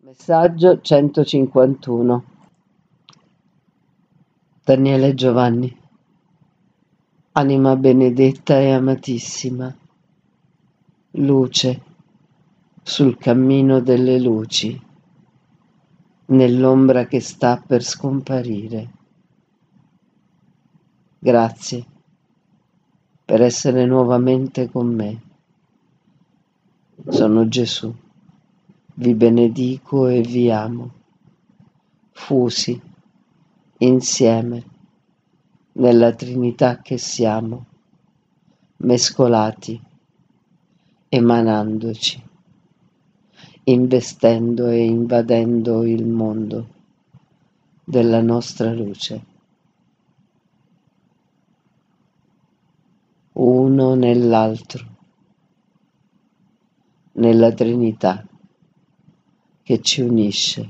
Messaggio 151. Daniele Giovanni. Anima benedetta e amatissima, luce sul cammino delle luci, nell'ombra che sta per scomparire. Grazie per essere nuovamente con me. Sono Gesù, vi benedico e vi amo, fusi insieme nella Trinità che siamo, mescolati, emanandoci, investendo e invadendo il mondo della nostra luce, uno nell'altro, nella Trinità che ci unisce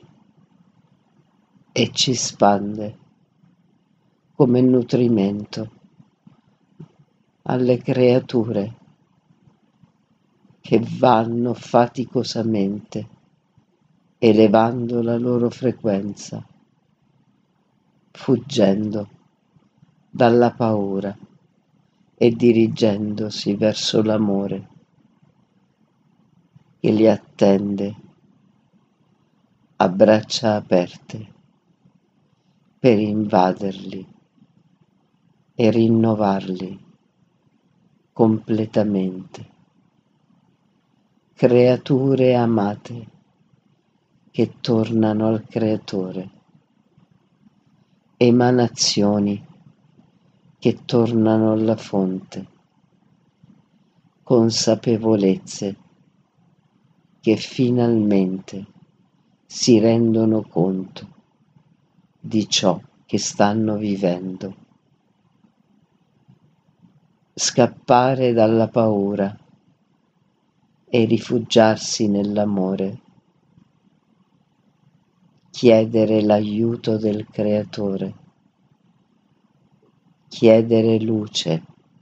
e ci spande come nutrimento alle creature che vanno faticosamente elevando la loro frequenza, fuggendo dalla paura e dirigendosi verso l'amore che li attende a braccia aperte per invaderli e rinnovarli completamente. Creature amate che tornano al Creatore, emanazioni che tornano alla fonte, consapevolezze che finalmente si rendono conto di ciò che stanno vivendo. Scappare dalla paura e rifugiarsi nell'amore, chiedere l'aiuto del Creatore, chiedere luce,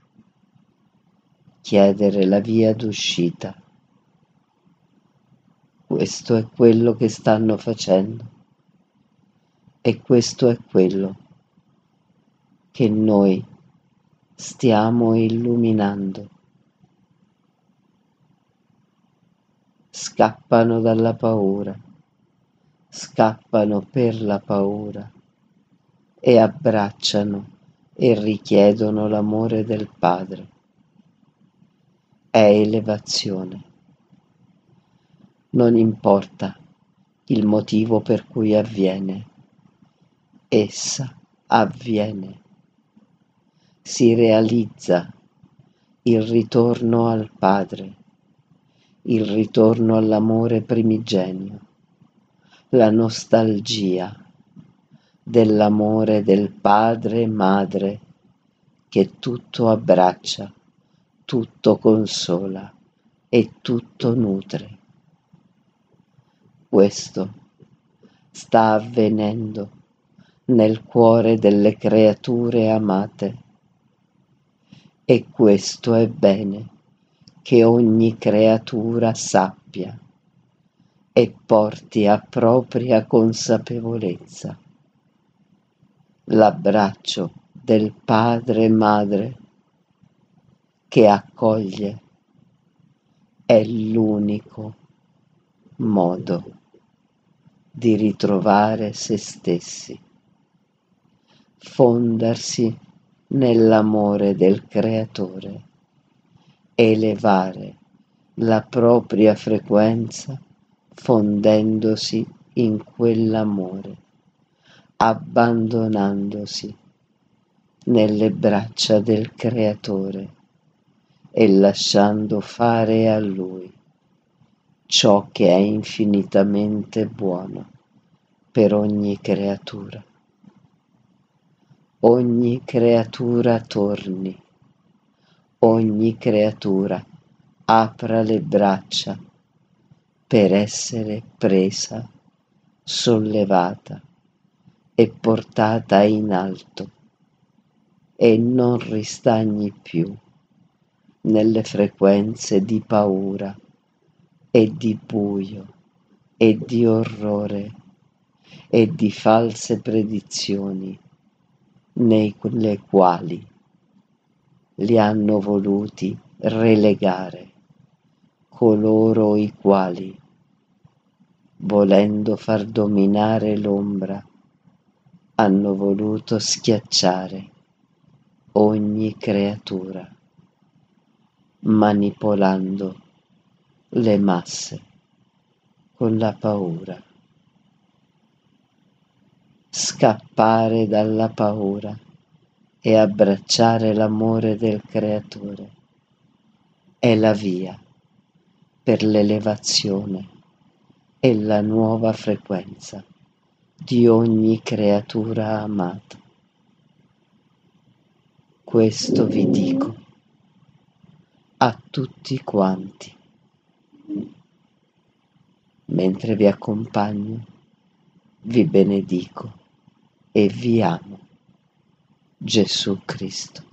chiedere la via d'uscita. Questo è quello che stanno facendo e questo è quello che noi stiamo illuminando. Scappano dalla paura, scappano per la paura e abbracciano e richiedono l'amore del Padre. È elevazione. Non importa il motivo per cui avviene, essa avviene. Si realizza il ritorno al Padre, il ritorno all'amore primigenio, la nostalgia dell'amore del padre e madre che tutto abbraccia, tutto consola e tutto nutre. Questo sta avvenendo nel cuore delle creature amate e questo è bene che ogni creatura sappia e porti a propria consapevolezza. L'abbraccio del padre e madre che accoglie è l'unico modo di ritrovare se stessi, fondersi nell'amore del Creatore, elevare la propria frequenza fondendosi in quell'amore, abbandonandosi nelle braccia del Creatore e lasciando fare a Lui ciò che è infinitamente buono per ogni creatura. Ogni creatura torni, ogni creatura apra le braccia per essere presa, sollevata e portata in alto e non ristagni più nelle frequenze di paura e di buio e di orrore e di false predizioni, nelle quali li hanno voluti relegare coloro i quali, volendo far dominare l'ombra, hanno voluto schiacciare ogni creatura, manipolando le masse con la paura. Scappare dalla paura e abbracciare l'amore del Creatore è la via per l'elevazione e la nuova frequenza di ogni creatura amata. Questo vi dico a tutti quanti, mentre vi accompagno, vi benedico e vi amo. Gesù Cristo.